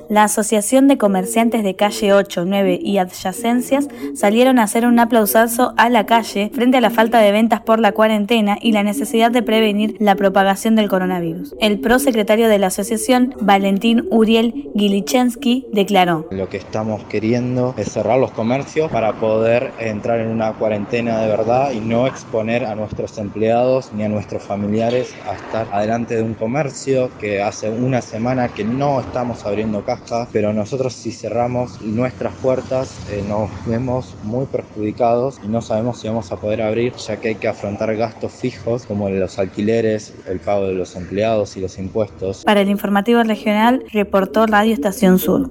La Asociación de Comerciantes de Calle 8, 9 y adyacencias salieron a hacer un aplausazo a la calle frente a la falta de ventas por la cuarentena y la necesidad de prevenir la propagación del coronavirus. El prosecretario de la asociación, Valentín Uriel Gilichensky, declaró: Lo que estamos queriendo es cerrar los comercios para poder entrar en una cuarentena de verdad y no exponer a nuestros empleados ni a nuestros familiares a estar adelante de un comercio que hace una semana que no estamos abriendo caja, pero nosotros si cerramos nuestras puertas nos vemos muy perjudicados y no sabemos si vamos a poder abrir, ya que hay que afrontar gastos fijos como los alquileres, el pago de los empleados y los impuestos. Para el informativo regional, reportó Radio Estación Sur.